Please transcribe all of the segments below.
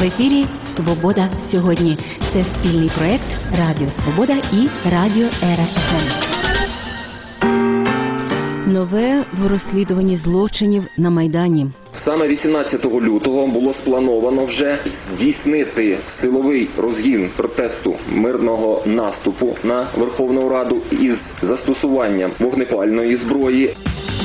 В ефірі «Свобода сьогодні». Це спільний проект Радіо Свобода і Радіо Ера ФМ. Нове в розслідуванні злочинів на Майдані. Саме 18 лютого було сплановано вже здійснити силовий розгін протесту мирного наступу на Верховну Раду із застосуванням вогнепальної зброї.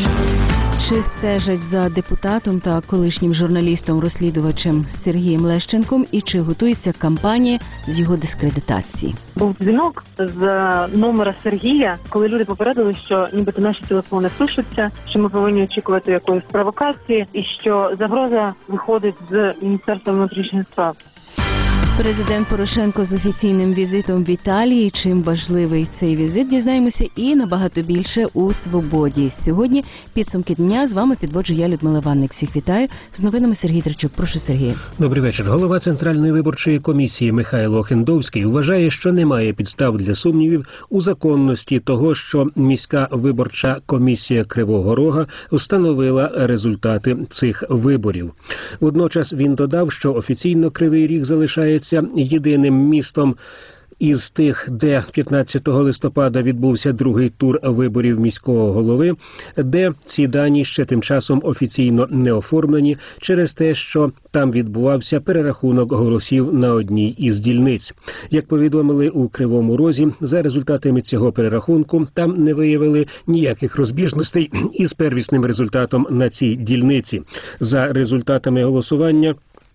Чи стежать за депутатом та колишнім журналістом-розслідувачем Сергієм Лещенком і чи готується кампанія з його дискредитації? Був дзвінок з номера Сергія, коли люди попередили, що нібито наші телефони пишуться, що ми повинні очікувати якоїсь провокації і що загроза виходить з Міністерства внутрішніх справ. Президент Порошенко з офіційним візитом в Італії. Чим важливий цей візит, дізнаємося і набагато більше у «Свободі». Сьогодні підсумки дня. З вами підводжу я, Людмила Ванник. Всіх вітаю. З новинами Сергій Драчук. Прошу, Сергій. Добрий вечір. Голова Центральної виборчої комісії Михайло Охендовський вважає, що немає підстав для сумнівів у законності того, що міська виборча комісія Кривого Рога встановила результати цих виборів. Водночас він додав, що офіційно Кривий Ріг залишається єдиним містом із тих, де 15 листопада відбувся другий тур виборів міського голови, де ці дані ще тим часом офіційно не оформлені через те, що там відбувався перерахунок голосів на одній із дільниць. Як повідомили у Кривому Розі, за результатами цього перерахунку там не виявили ніяких розбіжностей із первісним результатом на цій дільниці. За результатами голосування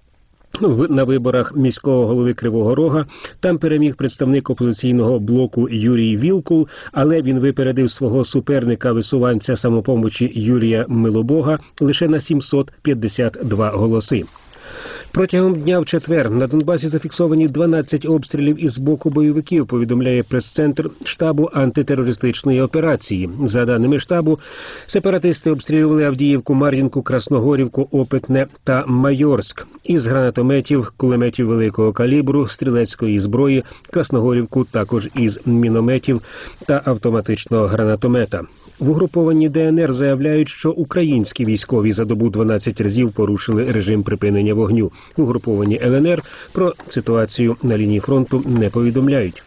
на виборах міського голови Кривого Рога там переміг представник опозиційного блоку Юрій Вілкул, але він випередив свого суперника-висуванця «Самопомочі» Юрія Милобога лише на 752 голоси. Протягом дня в четвер на Донбасі зафіксовані 12 обстрілів із боку бойовиків, повідомляє прес-центр штабу антитерористичної операції. За даними штабу, сепаратисти обстрілювали Авдіївку, Мар'їнку, Красногорівку, Опитне та Майорськ. Із гранатометів, кулеметів великого калібру, стрілецької зброї, Красногорівку також із мінометів та автоматичного гранатомета. В угрупованні ДНР заявляють, що українські військові за добу 12 разів порушили режим припинення вогню. В угрупованні ЛНР про ситуацію на лінії фронту не повідомляють.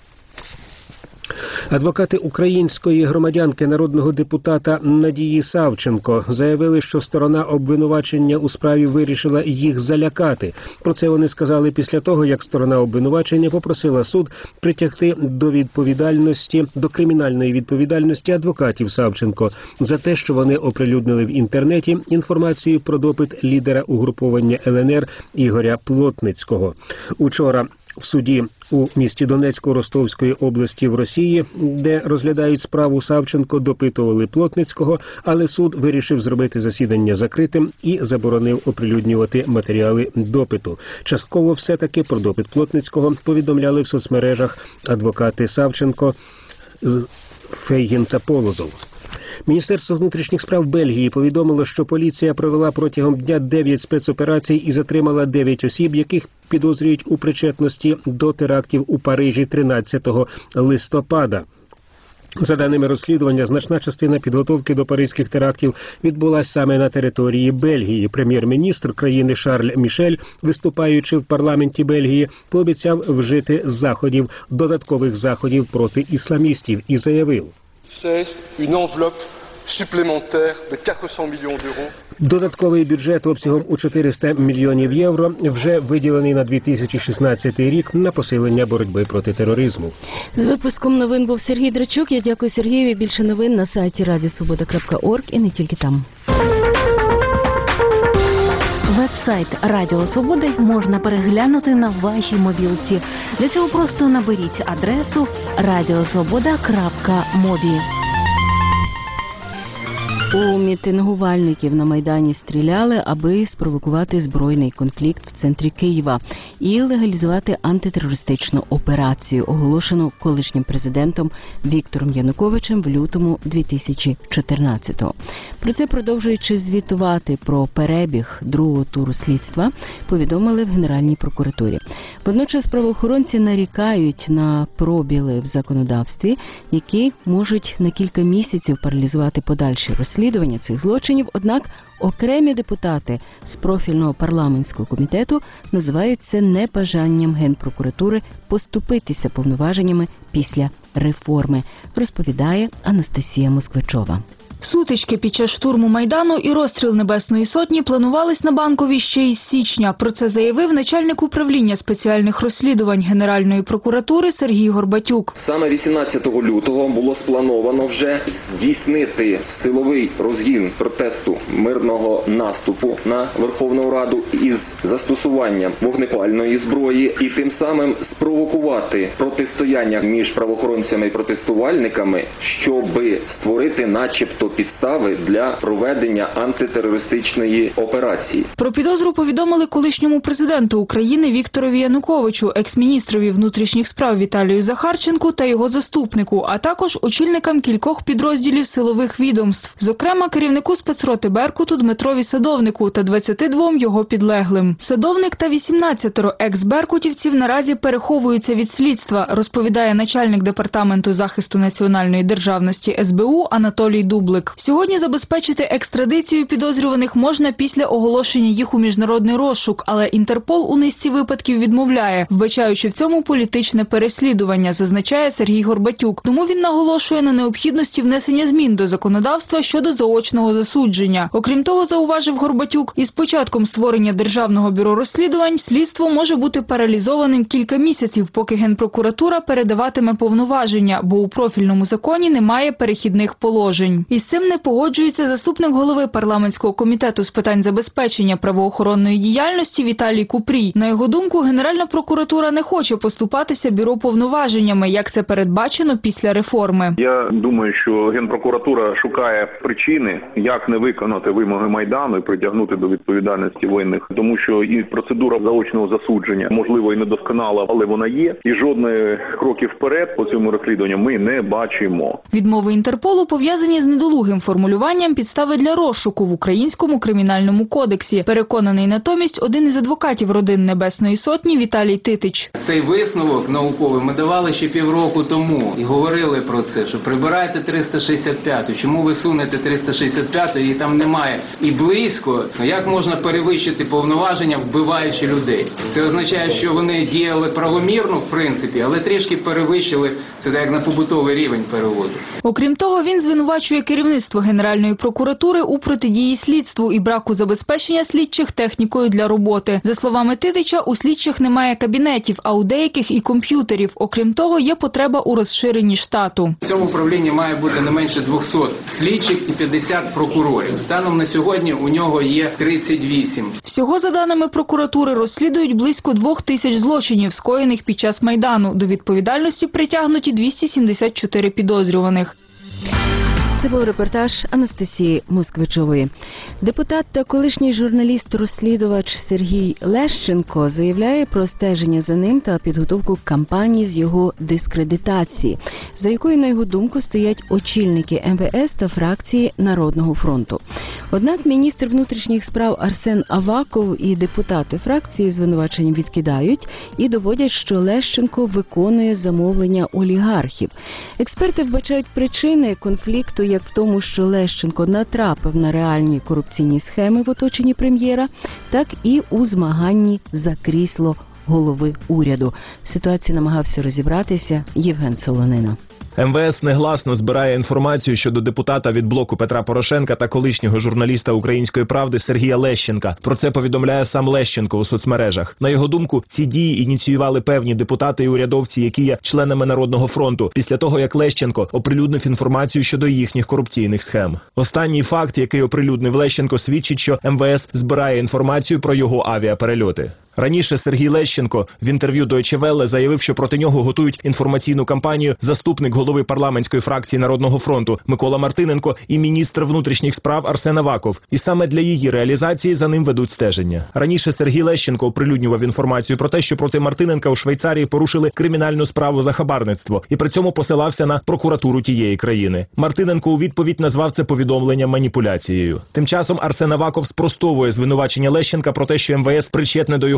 Адвокати української громадянки народного депутата Надії Савченко заявили, що сторона обвинувачення у справі вирішила їх залякати. Про це вони сказали після того, як сторона обвинувачення попросила суд притягти до кримінальної відповідальності адвокатів Савченко за те, що вони оприлюднили в інтернеті інформацію про допит лідера угруповання ЛНР Ігоря Плотницького. Учора в суді у місті Донецьку Ростовської області в Росії, де розглядають справу Савченко, допитували Плотницького, але суд вирішив зробити засідання закритим і заборонив оприлюднювати матеріали допиту. Частково все-таки про допит Плотницького повідомляли в соцмережах адвокати Савченко, Фейгін та Полозов. Міністерство внутрішніх справ Бельгії повідомило, що поліція провела протягом дня 9 спецоперацій і затримала 9 осіб, яких підозрюють у причетності до терактів у Парижі 13 листопада. За даними розслідування, значна частина підготовки до паризьких терактів відбулася саме на території Бельгії. Прем'єр-міністр країни Шарль Мішель, виступаючи в парламенті Бельгії, пообіцяв вжити додаткових заходів проти ісламістів і заявив: додатковий бюджет обсягом у 400 мільйонів євро вже виділений на 2016 рік на посилення боротьби проти тероризму. З випуском новин був Сергій Драчук. Я дякую Сергієві. Більше новин на сайті radiosvoboda.org і не тільки там. Веб-сайт Радіо Свобода можна переглянути на вашій мобілці. Для цього просто наберіть адресу radiosvoboda.mobi. У мітингувальників на Майдані стріляли, аби спровокувати збройний конфлікт в центрі Києва і легалізувати антитерористичну операцію, оголошену колишнім президентом Віктором Януковичем в лютому 2014-го. Про це, продовжуючи звітувати про перебіг другого туру слідства, повідомили в Генеральній прокуратурі. Водночас правоохоронці нарікають на пробіли в законодавстві, які можуть на кілька місяців паралізувати подальші розслідування розслідування цих злочинів, однак окремі депутати з профільного парламентського комітету називають це небажанням Генпрокуратури поступитися повноваженнями після реформи, розповідає Анастасія Москвичова. Сутички під час штурму Майдану і розстріл Небесної Сотні планувались на Банковій ще із січня. Про це заявив начальник управління спеціальних розслідувань Генеральної прокуратури Сергій Горбатюк. Саме 18 лютого було сплановано вже здійснити силовий розгін протесту мирного наступу на Верховну Раду із застосуванням вогнепальної зброї і тим самим спровокувати протистояння між правоохоронцями і протестувальниками, щоби створити начебто підстави для проведення антитерористичної операції. Про підозру повідомили колишньому президенту України Вікторові Януковичу, екс-міністрові внутрішніх справ Віталію Захарченку та його заступнику, а також очільникам кількох підрозділів силових відомств, зокрема керівнику спецроти Беркуту Дмитрові Садовнику та 22 його підлеглим. Садовник та 18 екс-беркутівців наразі переховуються від слідства, розповідає начальник департаменту захисту національної державності СБУ Анатолій Дублик. Сьогодні забезпечити екстрадицію підозрюваних можна після оголошення їх у міжнародний розшук, але Інтерпол у низці випадків відмовляє, вбачаючи в цьому політичне переслідування, зазначає Сергій Горбатюк. Тому він наголошує на необхідності внесення змін до законодавства щодо заочного засудження. Окрім того, зауважив Горбатюк, із початком створення Державного бюро розслідувань слідство може бути паралізованим кілька місяців, поки Генпрокуратура передаватиме повноваження, бо у профільному законі немає перехідних положень. Із цим не погоджується заступник голови парламентського комітету з питань забезпечення правоохоронної діяльності Віталій Купрій. На його думку, Генеральна прокуратура не хоче поступатися бюро повноваженнями, як це передбачено після реформи. Я думаю, що Генпрокуратура шукає причини, як не виконати вимоги Майдану і притягнути до відповідальності винних, тому що і процедура заочного засудження, можливо, і недосконала, але вона є, і жодних кроків вперед по цьому розслідуванню ми не бачимо. Відмови Інтерполу пов'язані з недолугим формулюванням підстави для розшуку в Українському кримінальному кодексі. Переконаний натомість один із адвокатів родин Небесної Сотні Віталій Титич. Цей висновок науковий ми давали ще півроку тому і говорили про це, що прибирайте 365-ту. Чому ви сунете 365-ту, її там немає. І близько, як можна перевищити повноваження, вбиваючи людей? Це означає, що вони діяли правомірно, в принципі, але трішки перевищили, це як на побутовий рівень переводу. Окрім того, він звинувачує керівництво Генеральної прокуратури у протидії слідству і браку забезпечення слідчих технікою для роботи. За словами Титича, у слідчих немає кабінетів, а у деяких і комп'ютерів. Окрім того, є потреба у розширенні штату. В цьому управлінні має бути не менше 200 слідчих і 50 прокурорів. Станом на сьогодні у нього є 38. Всього, за даними прокуратури, розслідують близько 2000 злочинів, скоєних під час Майдану. До відповідальності притягнуті 274 підозрюваних. Це був репортаж Анастасії Москвичової. Депутат та колишній журналіст-розслідувач Сергій Лещенко заявляє про стеження за ним та підготовку кампанії з його дискредитації, за якою, на його думку, стоять очільники МВС та фракції Народного фронту. Однак міністр внутрішніх справ Арсен Аваков і депутати фракції звинувачення відкидають і доводять, що Лещенко виконує замовлення олігархів. Експерти вбачають причини конфлікту як в тому, що Лещенко натрапив на реальні корупційні схеми в оточенні прем'єра, так і у змаганні за крісло голови уряду. Ситуацію намагався розібратися Євген Солонина. МВС негласно збирає інформацію щодо депутата від блоку Петра Порошенка та колишнього журналіста «Української правди» Сергія Лещенка. Про це повідомляє сам Лещенко у соцмережах. На його думку, ці дії ініціювали певні депутати і урядовці, які є членами Народного фронту, після того, як Лещенко оприлюднив інформацію щодо їхніх корупційних схем. Останній факт, який оприлюднив Лещенко, свідчить, що МВС збирає інформацію про його авіаперельоти. Раніше Сергій Лещенко в інтерв'ю Deutsche Welle заявив, що проти нього готують інформаційну кампанію заступник голови парламентської фракції Народного фронту Микола Мартиненко і міністр внутрішніх справ Арсен Аваков. І саме для її реалізації за ним ведуть стеження. Раніше Сергій Лещенко оприлюднював інформацію про те, що проти Мартиненка у Швейцарії порушили кримінальну справу за хабарництво і при цьому посилався на прокуратуру тієї країни. Мартиненко у відповідь назвав це повідомленням маніпуляцією. Тим часом Арсен Аваков спростовує звинувачення Лещенка про те, що МВС причетне до його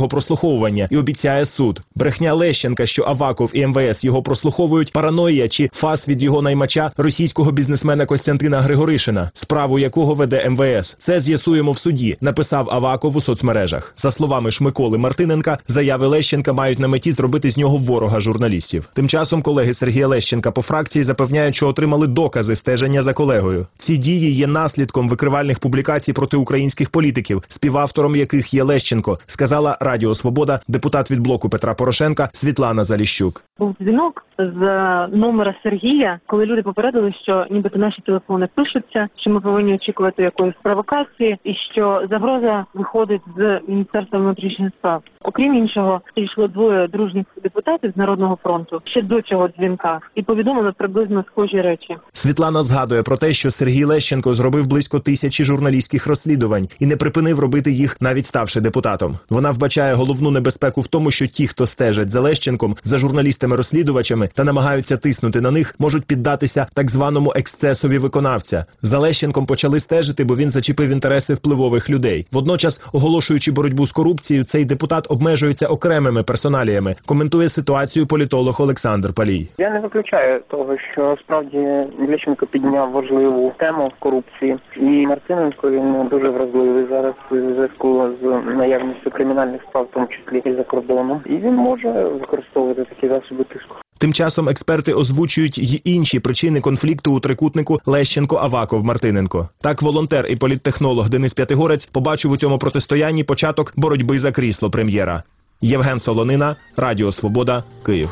його прослуховування і обіцяє суд. Брехня Лещенка, що Аваков і МВС його прослуховують, параноя чи фас від його наймача, російського бізнесмена Костянтина Григоришина, справу якого веде МВС. Це з'ясуємо в суді, написав Аваков у соцмережах. За словами ж Миколи Мартиненка, заяви Лещенка мають на меті зробити з нього ворога журналістів. Тим часом колеги Сергія Лещенка по фракції запевняють, що отримали докази стеження за колегою. Ці дії є наслідком викривальних публікацій проти українських політиків, співавтором яких є Лещенко, сказала Радіо Свобода депутат від блоку Петра Порошенка Світлана Заліщук. Був дзвінок з номера Сергія, коли люди попередили, що нібито наші телефони пишуться, що ми повинні очікувати якоїсь провокації і що загроза виходить з Міністерства внутрішніх справ. Окрім іншого, йшло двоє дружніх депутатів з Народного фронту ще до цього дзвінка і повідомили приблизно схожі речі. Світлана згадує про те, що Сергій Лещенко зробив близько 1000 журналістських розслідувань і не припинив робити їх, навіть ставши депутатом. Вона вбачає головну небезпеку в тому, що ті, хто стежать за Лещенком, за журналістами-розслідувачами та намагаються тиснути на них, можуть піддатися так званому ексцесові виконавця. За Лещенком почали стежити, бо він зачепив інтереси впливових людей. Водночас, оголошуючи боротьбу з корупцією, цей депутат обмежується окремими персоналіями, коментує ситуацію політолог Олександр Палій. Я не виключаю того, що справді Лещенко підняв важливу тему корупції. І Мартиненко, він дуже вразливий зараз у зв'язку з наявністю кримінальних справ, в тому числі і за кордоном. І він може використовувати такі засоби тиску. Тим часом експерти озвучують й інші причини конфлікту у трикутнику Лещенко-Аваков-Мартиненко. Так волонтер і політтехнолог Денис П'ятигорець побачив у цьому протистоянні початок боротьби за крісло прем'єра. Євген Солонина, Радіо Свобода, Київ.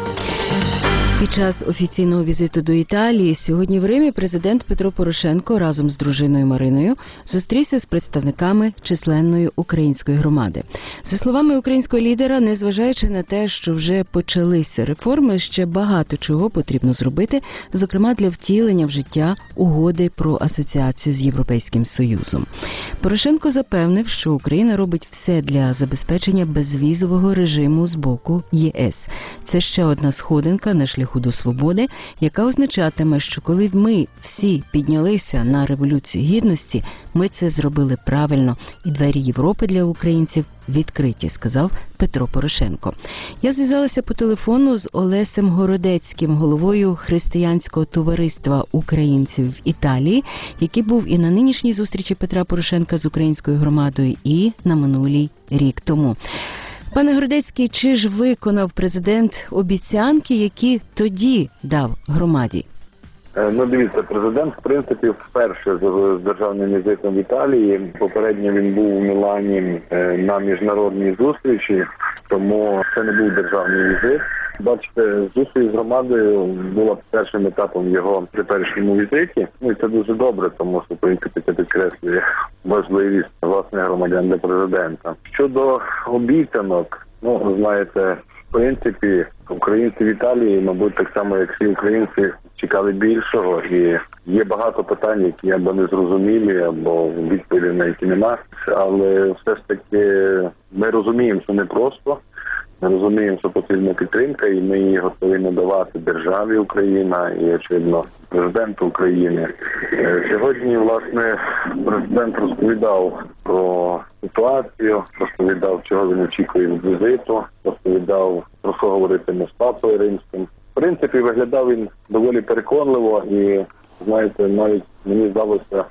Під час офіційного візиту до Італії сьогодні в Римі президент Петро Порошенко разом з дружиною Мариною зустрівся з представниками численної української громади. За словами українського лідера, незважаючи на те, що вже почалися реформи, ще багато чого потрібно зробити, зокрема для втілення в життя угоди про асоціацію з Європейським Союзом. Порошенко запевнив, що Україна робить все для забезпечення безвізового режиму з боку ЄС. Це ще одна сходинка на шляху до свободи, яка означатиме, що коли ми всі піднялися на Революцію Гідності, ми це зробили правильно, і двері Європи для українців відкриті, сказав Петро Порошенко. Я зв'язалася по телефону з Олесем Городецьким, головою Християнського товариства українців в Італії, який був і на нинішній зустрічі Петра Порошенка з українською громадою, і на минулій рік тому. Пане Городецький, чи ж виконав президент обіцянки, які тоді дав громаді? Ну, дивіться, президент, в принципі, вперше з державним візитом в Італії. Попередньо він був у Мілані на міжнародній зустрічі, тому це не був державний візит. Бачите, зустріч з громадою була першим етапом його теперішньому візиті. Ну і це дуже добре, тому що, в принципі, це підкреслює важливість власних громадян для президента. Щодо обіцянок, ну, знаєте, в принципі, українці в Італії, мабуть, так само, як всі українці, чекали більшого, і є багато питань, які або не зрозумілі, або відповіді на які нема. Але все ж таки ми розуміємо, що не просто. Ми розуміємо, що потрібна підтримка, і ми її готові надавати державі Україна і, очевидно, президенту України. Сьогодні, власне, президент розповідав про ситуацію, розповідав, чого він очікує від візиту, розповідав, про що говоритиме з Папою Римським. В принципі, виглядав він доволі переконливо і, знаєте, навіть мені здалося,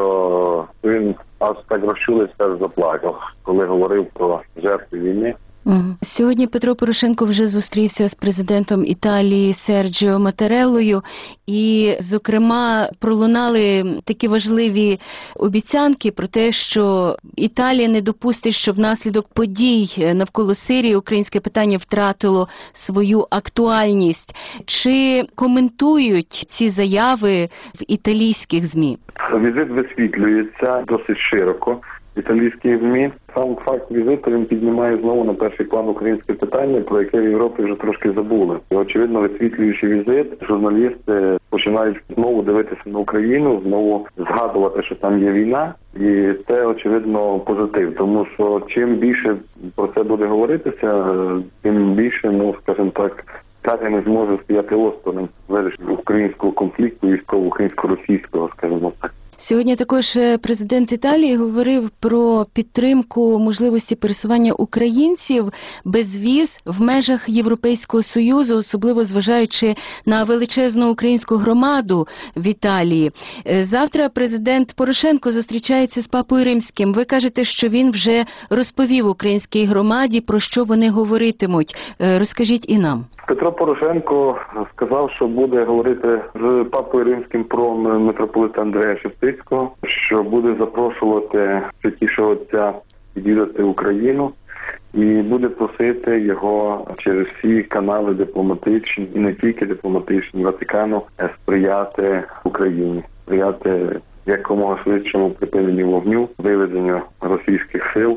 що він аж так розчулився, аж заплакав, коли говорив про жертви війни. Сьогодні Петро Порошенко вже зустрівся з президентом Італії Серджіо Матареллою і, зокрема, пролунали такі важливі обіцянки про те, що Італія не допустить, що внаслідок подій навколо Сирії українське питання втратило свою актуальність. Чи коментують ці заяви в італійських ЗМІ? Візит висвітлюється досить широко. Італійські ЗМІ. Сам факт візиту, він піднімає знову на перший план українське питання, про яке в Європі вже трошки забули. І, очевидно, висвітлюючи візит, журналісти починають знову дивитися на Україну, знову згадувати, що там є війна. І це, очевидно, позитив. Тому що чим більше про це буде говоритися, тим більше, ну, скажімо так, Італія не зможе стояти осторонь вирішення українського конфлікту, військово-українсько-російського, скажімо так. Сьогодні також президент Італії говорив про підтримку можливості пересування українців без віз в межах Європейського Союзу, особливо зважаючи на величезну українську громаду в Італії. Завтра президент Порошенко зустрічається з Папою Римським. Ви кажете, що він вже розповів українській громаді, про що вони говоритимуть. Розкажіть і нам. Петро Порошенко сказав, що буде говорити з Папою Римським про митрополита Андрея Шептицького, що буде запрошувати Святішого Отця відвідати Україну і буде просити його через всі канали дипломатичні, і не тільки дипломатичні, Ватикану, сприяти Україні, сприяти якомога швидшому припиненню вогню, виведенню російських сил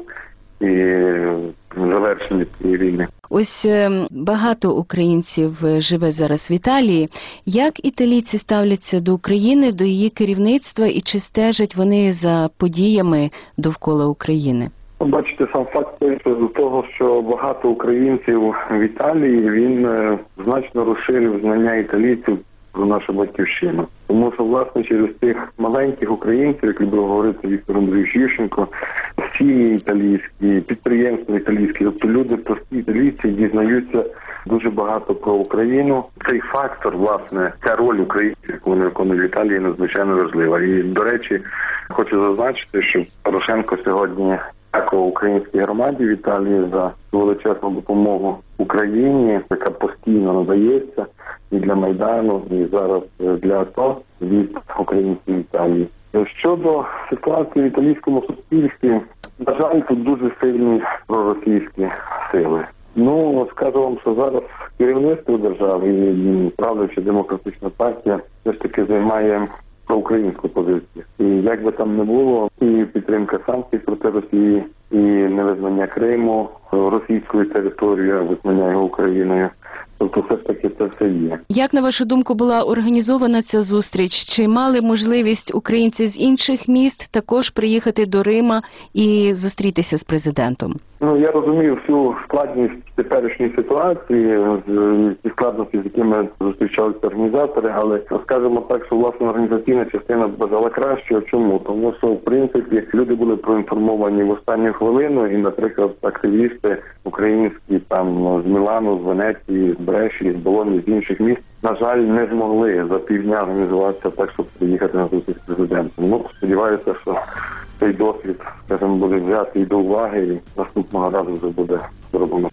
і завершенню цієї війни. Ось багато українців живе зараз в Італії. Як італійці ставляться до України, до її керівництва, і чи стежать вони за подіями довкола України? Бачите, сам факт того, що багато українців в Італії, він значно розширив знання італійців про нашу батьківщину. Тому що, власне, через тих маленьких українців, як любив говорити Віктор Андрійович Ющенко, сім'ї італійські, підприємства італійські, тобто люди, прості італійці, дізнаються дуже багато про Україну. Цей фактор, власне, ця роль українців, яку вони виконують в Італії, надзвичайно важлива. І, до речі, хочу зазначити, що Порошенко сьогодні дякував українській громаді в Італії за величезну допомогу Україні, яка постійно надається і для Майдану, і зараз для АТО від українців Італії. Щодо ситуації в італійському суспільстві, на жаль, тут дуже сильні проросійські сили. Скажу вам, що зараз керівництво держави і правляча демократична партія все ж таки займає проукраїнську позицію. І як би там не було, і підтримка санкцій проти Росії, і невизнання Криму російською територією, а визнання його Україною. Тобто все ж таки це все є. Як, на вашу думку, була організована ця зустріч? Чи мали можливість українці з інших міст також приїхати до Рима і зустрітися з президентом? Я розумію всю складність теперішньої ситуації, ті складності, з якими зустрічалися організатори, але скажімо так, що власне організаційна частина бажала кращого. Чому? Тому що, в принципі, люди були проінформовані в останню хвилину, і, наприклад, активісти українські там з Мілану, з Венеції, з Бреші, з Болоні, з інших міст, на жаль, не змогли за півдня організуватися так, щоб приїхати на зустріч з президентом. Сподіваюся, що цей досвід, скажімо, буде взятий до уваги і наступного разу вже буде зроблено.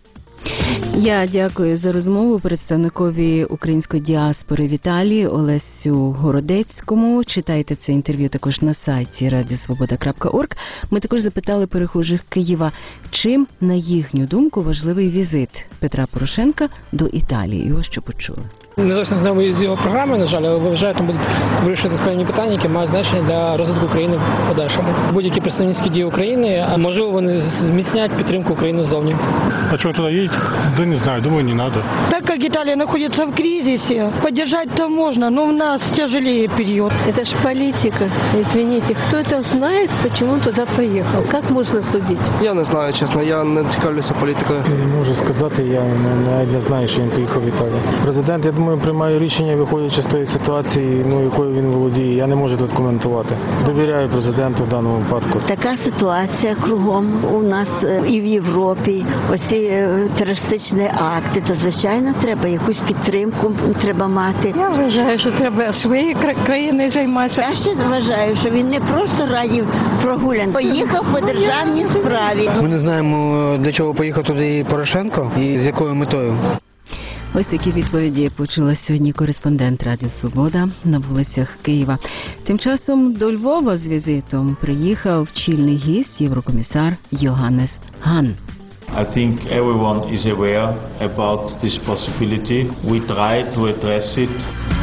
Я дякую за розмову представникові української діаспори в Італії Олесю Городецькому. Читайте це інтерв'ю також на сайті radiosvoboda.org. Ми також запитали перехожих Києва, чим, на їхню думку, важливий візит Петра Порошенка до Італії. Його що почули? Не зовсім знайомий з його програми, на жаль, але вважаю, там будуть вирішити певні питання, які мають значення для розвитку України в подальшому. Будь-які представницькі дії України, а можливо, вони зміцнять підтримку України ззовні. А чего туда едете? Да не знаю, думаю, не надо. Так как Италия находится в кризисе, поддержать-то можно, но у нас тяжелее период. Это ж политика. Извините, кто это знает, почему туда поехал? Как можно судить? Я не знаю, чесно, я не цікавлюся політикою. Не можу сказати, я не знаю, що він поїхав в Італію. Президент, я думаю, приймає рішення, виходячи з тої ситуації, якою він володіє. Я не можу тут коментувати. Довіряю президенту в даному випадку. Така ситуація кругом у нас і в Європі. Оці терористичні акти, то, звичайно, треба якусь підтримку треба мати. Я вважаю, що треба своєю країною займатися. Я ще вважаю, що він не просто раді прогулянки. Поїхав по державній справі. Ми не знаємо, для чого поїхав туди Порошенко і з якою метою. Ось такі відповіді почула сьогодні кореспондент Радіо Свобода на вулицях Києва. Тим часом до Львова з візитом приїхав чільний гість, єврокомісар Йоханнес Хан. I think everyone is aware about this possibility. We try to address it.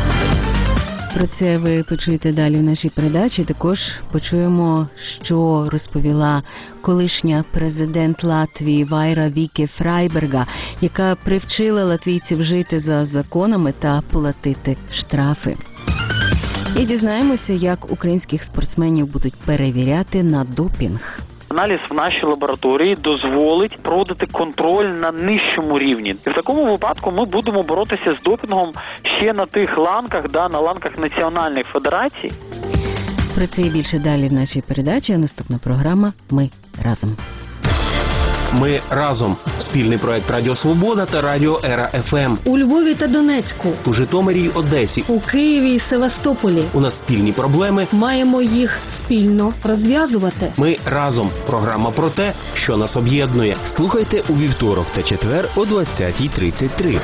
Про це ви почуєте далі в нашій передачі. Також почуємо, що розповіла колишня президент Латвії Вайра Віке Фрайберга, яка привчила латвійців жити за законами та платити штрафи. І дізнаємося, як українських спортсменів будуть перевіряти на допінг. Аналіз в нашій лабораторії дозволить проводити контроль на нижчому рівні. І в такому випадку ми будемо боротися з допінгом ще на тих ланках, на ланках національних федерацій. Про це і більше далі в нашій передачі. А наступна програма «Ми разом». Ми разом. Спільний проект Радіо Свобода та Радіо Ера ФМ. У Львові та Донецьку. У Житомирі й Одесі. У Києві і Севастополі. У нас спільні проблеми. Маємо їх спільно розв'язувати. Ми разом. Програма про те, що нас об'єднує. Слухайте у вівторок та четвер о 20:33.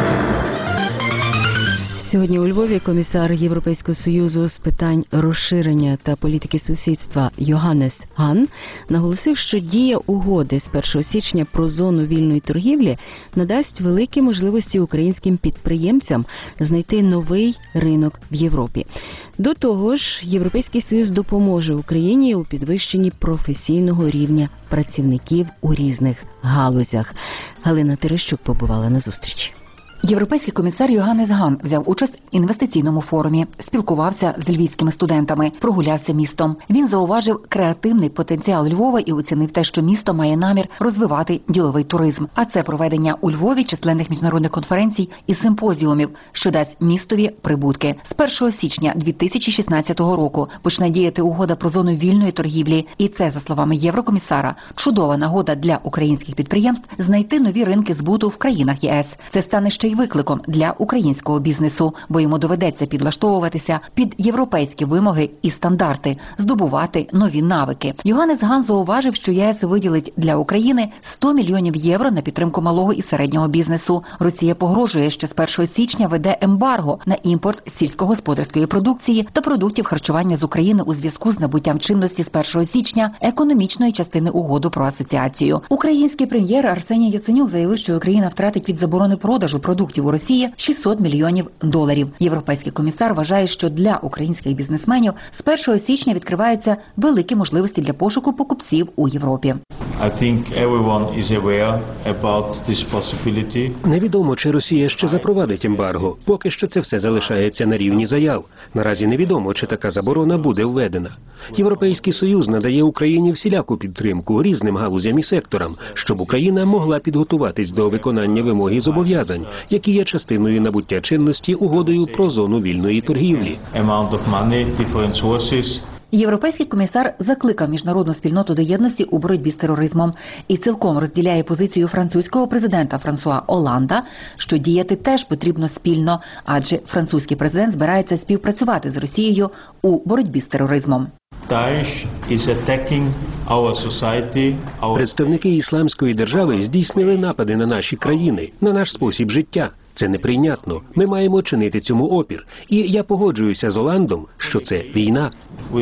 Сьогодні у Львові комісар Європейського Союзу з питань розширення та політики сусідства Йоганнес Ган наголосив, що дія угоди з 1 січня про зону вільної торгівлі надасть великі можливості українським підприємцям знайти новий ринок в Європі. До того ж, Європейський Союз допоможе Україні у підвищенні професійного рівня працівників у різних галузях. Галина Терещук побувала на зустрічі. Європейський комісар Йоганнес Ган взяв участь в інвестиційному форумі, спілкувався з львівськими студентами, прогулявся містом. Він зауважив креативний потенціал Львова і оцінив те, що місто має намір розвивати діловий туризм. А це проведення у Львові численних міжнародних конференцій і симпозіумів, що дасть містові прибутки. З 1 січня 2016 року почне діяти угода про зону вільної торгівлі. І це, за словами єврокомісара, чудова нагода для українських підприємств знайти нові ринки збуту в країнах ЄС. Це стане ще й викликом для українського бізнесу, бо йому доведеться підлаштовуватися під європейські вимоги і стандарти, здобувати нові навики. Йоганнес Ган зауважив, що ЄС виділить для України 100 мільйонів євро на підтримку малого і середнього бізнесу. Росія погрожує, що з 1 січня веде ембарго на імпорт сільськогосподарської продукції та продуктів харчування з України у зв'язку з набуттям чинності з 1 січня економічної частини угоди про асоціацію. Український прем'єр Арсеній Яценюк заявив, що Україна втратить від заборони продажу продуктів у Росії $600 мільйонів. Європейський комісар вважає, що для українських бізнесменів з 1 січня відкриваються великі можливості для пошуку покупців у Європі. Невідомо, чи Росія ще запровадить ембарго. Поки що це все залишається на рівні заяв. Наразі невідомо, чи така заборона буде введена. Європейський Союз надає Україні всіляку підтримку різним галузям і секторам, щоб Україна могла підготуватись до виконання вимог і зобов'язань, які є частиною набуття чинності угодою про зону вільної торгівлі. Європейський комісар закликав міжнародну спільноту до єдності у боротьбі з тероризмом і цілком розділяє позицію французького президента Франсуа Олланда, що діяти теж потрібно спільно, адже французький президент збирається співпрацювати з Росією у боротьбі з тероризмом. Представники Ісламської держави здійснили напади на наші країни, на наш спосіб життя. Це неприйнятно. Ми маємо чинити цьому опір. І я погоджуюся з Оландом, що це війна.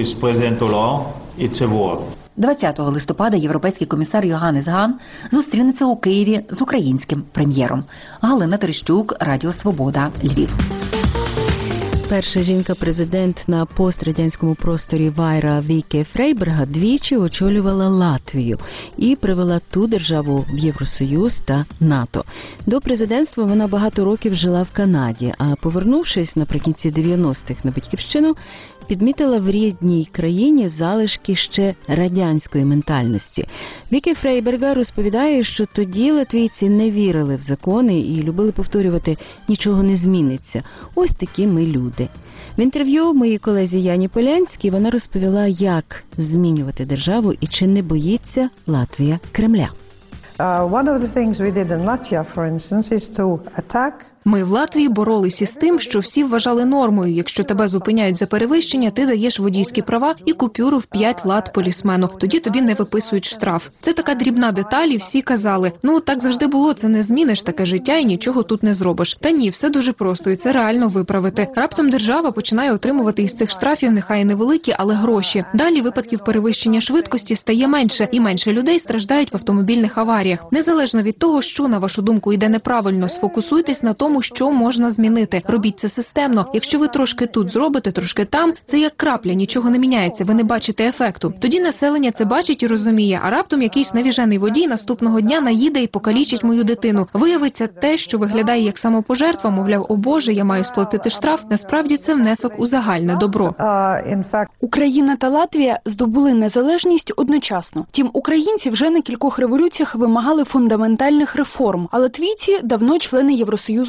20 листопада європейський комісар Йоганнес Ган зустрінеться у Києві з українським прем'єром. Галина Терещук, Радіо Свобода, Львів. Перша жінка-президент на пострадянському просторі Вайра Віке Фрейберга двічі очолювала Латвію і привела ту державу в Євросоюз та НАТО. До президентства вона багато років жила в Канаді, а повернувшись наприкінці 90-х на батьківщину, підмітила в рідній країні залишки ще радянської ментальності. Віке Фрейберга розповідає, що тоді латвійці не вірили в закони і любили повторювати «нічого не зміниться». Ось такі ми люди. В інтерв'ю моїй колезі Яні Полянській вона розповіла, як змінювати державу і чи не боїться Латвія Кремля. One of the things we did in Latvia, for instance, is to attack. Ми в Латвії боролися з тим, що всі вважали нормою. Якщо тебе зупиняють за перевищення, ти даєш водійські права і купюру в 5 лат полісмену. Тоді тобі не виписують штраф. Це така дрібна деталь, і всі казали, ну так завжди було, це не зміниш, таке життя і нічого тут не зробиш. Та ні, все дуже просто і це реально виправити. Раптом держава починає отримувати із цих штрафів, нехай і невеликі, але гроші. Далі випадків перевищення швидкості стає менше, і менше людей страждають в автомобільних аваріях. Незалежно від того, що, на вашу думку, йде неправильно, сфокусуйтесь на тому, що можна змінити. Робіть це системно. Якщо ви трошки тут зробите, трошки там, це як крапля, нічого не міняється, ви не бачите ефекту. Тоді населення це бачить і розуміє, а раптом якийсь навіжений водій наступного дня наїде і покалічить мою дитину. Виявиться те, що виглядає як самопожертва, мовляв, о Боже, я маю сплатити штраф, насправді це внесок у загальне добро. Україна та Латвія здобули незалежність одночасно. Тім, українці вже на кількох революціях вимагали фундаментальних реформ, а латвійці давно члени Євросоюзу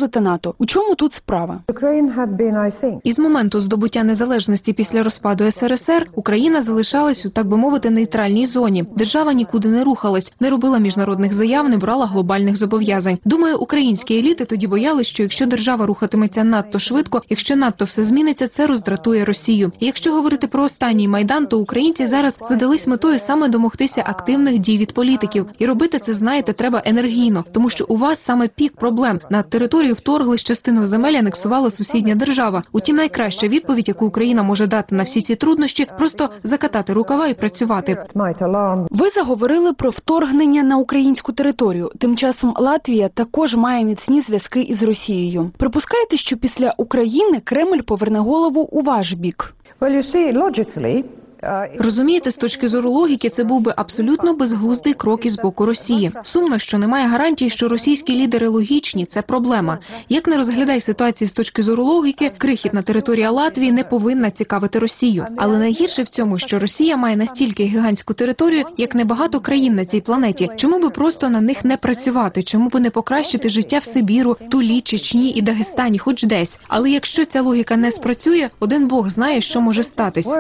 та НАТО. У чому тут справа? Із моменту здобуття незалежності після розпаду СРСР Україна залишалась у, так би мовити, нейтральній зоні. Держава нікуди не рухалась, не робила міжнародних заяв, не брала глобальних зобов'язань. Думаю, українські еліти тоді боялись, що якщо держава рухатиметься надто швидко, якщо надто все зміниться, це роздратує Росію. І якщо говорити про останній Майдан, то українці зараз задались метою саме домогтися активних дій від політиків. І робити це, знаєте, треба енергійно, тому що у вас саме пік проблем. На територію вторглись, частину земель анексувала сусідня держава. Утім, найкраща відповідь, яку Україна може дати на всі ці труднощі, просто закатати рукава і працювати. Ви заговорили про вторгнення на українську територію. Тим часом Латвія також має міцні зв'язки із Росією. Припускаєте, що після України Кремль поверне голову у ваш бік? Розумієте, з точки зору логіки, це був би абсолютно безглуздий крок із боку Росії. Сумно, що немає гарантій, що російські лідери логічні – це проблема. Як не розглядай ситуації з точки зору логіки, крихітна територія Латвії не повинна цікавити Росію. Але найгірше в цьому, що Росія має настільки гігантську територію, як небагато країн на цій планеті. Чому би просто на них не працювати? Чому би не покращити життя в Сибіру, Тулі, Чечні і Дагестані, хоч десь? Але якщо ця логіка не спрацює, один Бог знає, що може статись.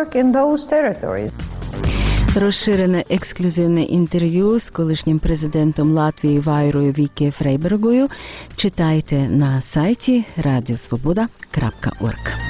Розширене ексклюзивне інтерв'ю з колишнім президентом Латвії Вайрою Віке Фрейбергою читайте на сайті radiosvoboda.org.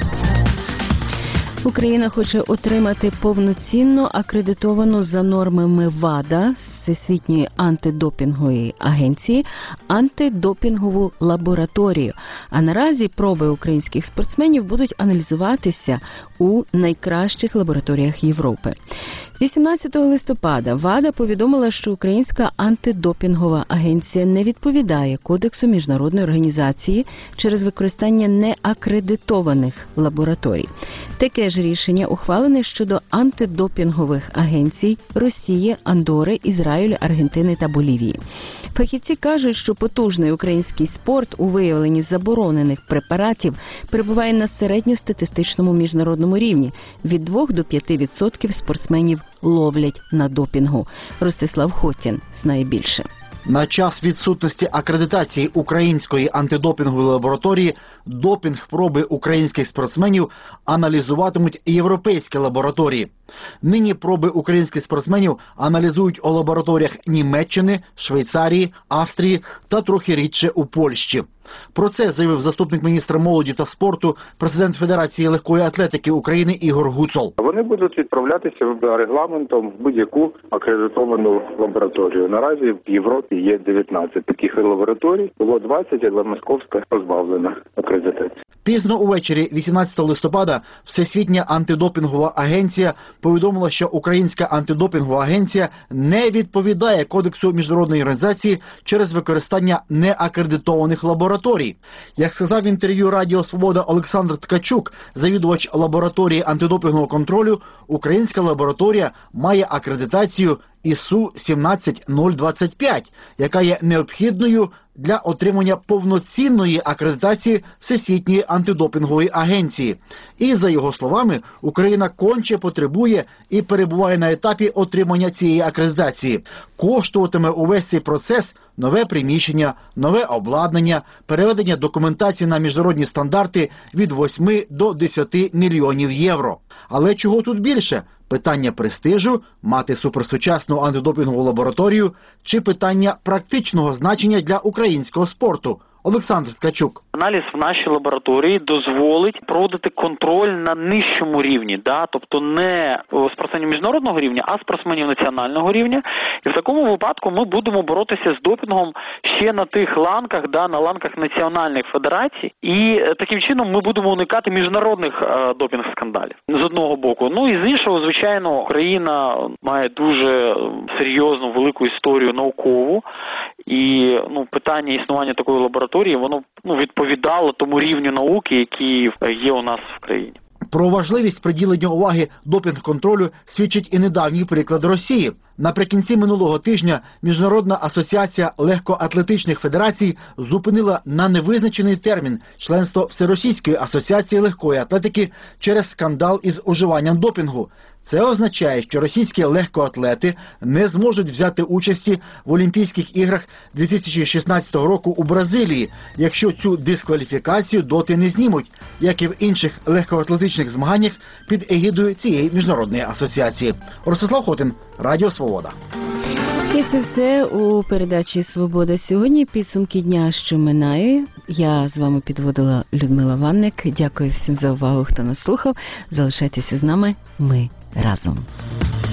Україна хоче отримати повноцінно акредитовану за нормами ВАДА Всесвітньої антидопінгової агенції антидопінгову лабораторію. А наразі проби українських спортсменів будуть аналізуватися у найкращих лабораторіях Європи. 18 листопада ВАДА повідомила, що Українська антидопінгова агенція не відповідає Кодексу міжнародної організації через використання неакредитованих лабораторій. Таке ж рішення ухвалене щодо антидопінгових агенцій Росії, Андори, Ізраїлю, Аргентини та Болівії. Фахівці кажуть, що потужний український спорт у виявленні заборонених препаратів перебуває на середньостатистичному міжнародному рівні. Від 2 до 5% спортсменів ловлять на допінгу. Ростислав Хотін знає більше. На час відсутності акредитації української антидопінгової лабораторії допінг-проби українських спортсменів аналізуватимуть європейські лабораторії. Нині проби українських спортсменів аналізують у лабораторіях Німеччини, Швейцарії, Австрії та трохи рідше у Польщі. Про це заявив заступник міністра молоді та спорту, президент Федерації легкої атлетики України Ігор Гуцул. Вони будуть відправлятися регламентом в будь-яку акредитовану лабораторію. Наразі в Європі є 19 таких лабораторій, було 20, але Московська позбавлена акредитації. Пізно увечері 18 листопада Всесвітня антидопінгова агенція повідомила, що Українська антидопінгова агенція не відповідає Кодексу міжнародної організації через використання неакредитованих лабораторій. Як сказав в інтерв'ю Радіо Свобода Олександр Ткачук, завідувач лабораторії антидопінгового контролю, українська лабораторія має акредитацію ІСУ 17025, яка є необхідною для отримання повноцінної акредитації Всесвітньої антидопінгової агенції. І, за його словами, Україна конче потребує і перебуває на етапі отримання цієї акредитації. Коштуватиме увесь цей процес нове приміщення, нове обладнання, переведення документації на міжнародні стандарти від 8 до 10 мільйонів євро. Але чого тут більше? Питання престижу, мати суперсучасну антидопінгову лабораторію чи питання практичного значення для українського спорту? Олександр Ткачук. Аналіз в нашій лабораторії дозволить проводити контроль на нижчому рівні, тобто не спортсменів міжнародного рівня, а спортсменів національного рівня. І в такому випадку ми будемо боротися з допінгом ще на тих ланках, на ланках національних федерацій. І таким чином ми будемо уникати міжнародних допінг-скандалів з одного боку. І з іншого, звичайно, Україна має дуже серйозну, велику історію наукову. І питання існування такої лабораторії, воно відповідало тому рівню науки, який є у нас в країні. Про важливість приділення уваги допінг-контролю свідчить і недавній приклад Росії. Наприкінці минулого тижня Міжнародна асоціація легкоатлетичних федерацій зупинила на невизначений термін членство Всеросійської асоціації легкої атлетики через скандал із уживанням допінгу. Це означає, що російські легкоатлети не зможуть взяти участі в Олімпійських іграх 2016 року у Бразилії, якщо цю дискваліфікацію доти не знімуть, як і в інших легкоатлетичних змаганнях під егідою цієї міжнародної асоціації. Ростислав Хотин, Радіо Свобода. І це все у передачі «Свобода сьогодні». Підсумки дня, що минає. Я з вами підводила Людмила Ванник. Дякую всім за увагу, хто нас слухав. Залишайтеся з нами. Ми разом.